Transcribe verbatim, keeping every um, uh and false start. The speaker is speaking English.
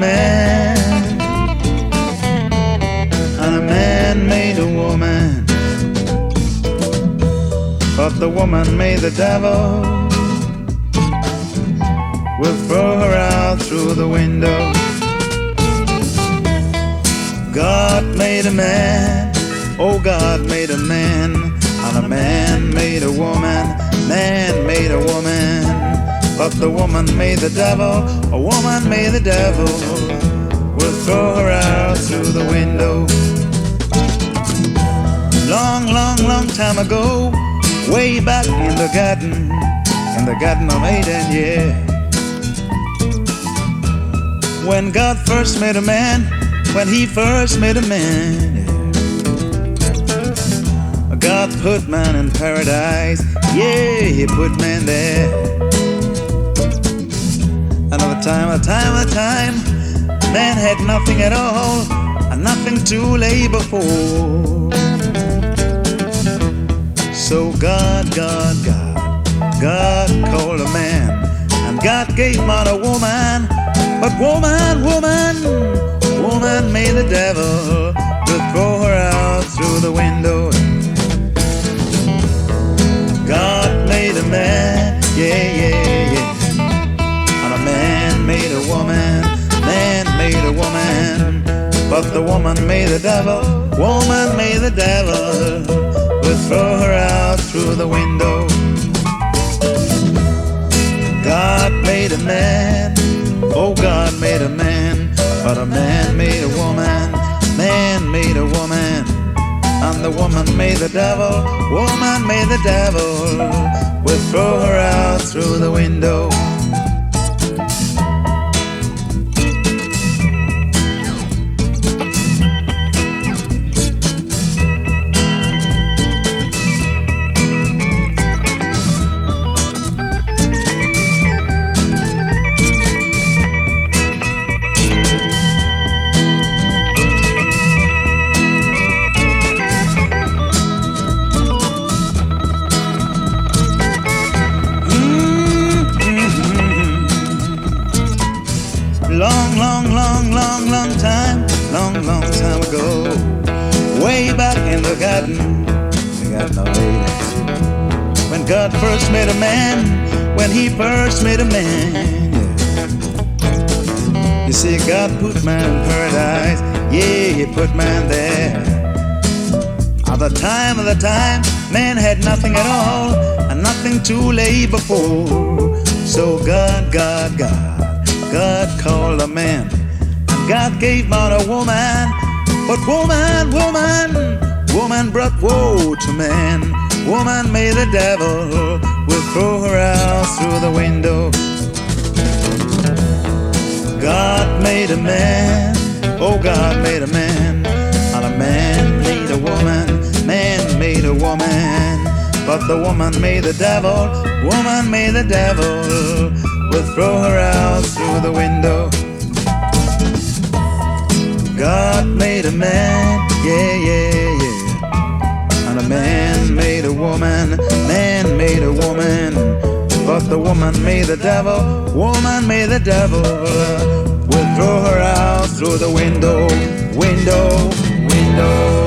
man, and a man made a woman, but the woman made the devil. We'll throw her out through the window. God made a man, oh God made a man, and a man made a woman, man made a woman, but the woman made the devil, a woman made the devil. We'll throw her out through the window. Long, long, long time ago, way back in the garden, in the garden of Eden, yeah. When God first made a man, when he first made a man, yeah. God put man in paradise, yeah, he put man there. Another time, a time, a time, man had nothing at all, and nothing to lay before. So God, God, God, God called a man, and God gave man a woman. But woman, woman, woman made the devil to throw her out through the window. God made a man, yeah, yeah, yeah, and a man made a woman, man made a woman, but the woman made the devil, woman made the devil, to throw her out through the window. God made a man, oh God made a man, but a man made a woman, man made a woman, and the woman made the devil, woman made the devil, we'll throw her out through the window. Long, long, long, long, long time, long, long time ago, way back in the garden, the garden of Eden, when God first made a man, when he first made a man, yeah. You see, God put man in paradise, yeah, he put man there. At the time of the time, man had nothing at all, and nothing to lay before. So God, God, God, God called a man, and God gave man a woman. But woman, woman, woman brought woe to man. Woman made the devil, we'll throw her out through the window. God made a man, oh God made a man, and a man made a woman, man made a woman, but the woman made the devil, woman made the devil, we'll throw her out through the window. God made a man, yeah, yeah, yeah, and a man made a woman, man made a woman, but the woman made the devil, woman made the devil, we'll throw her out through the window, window, window.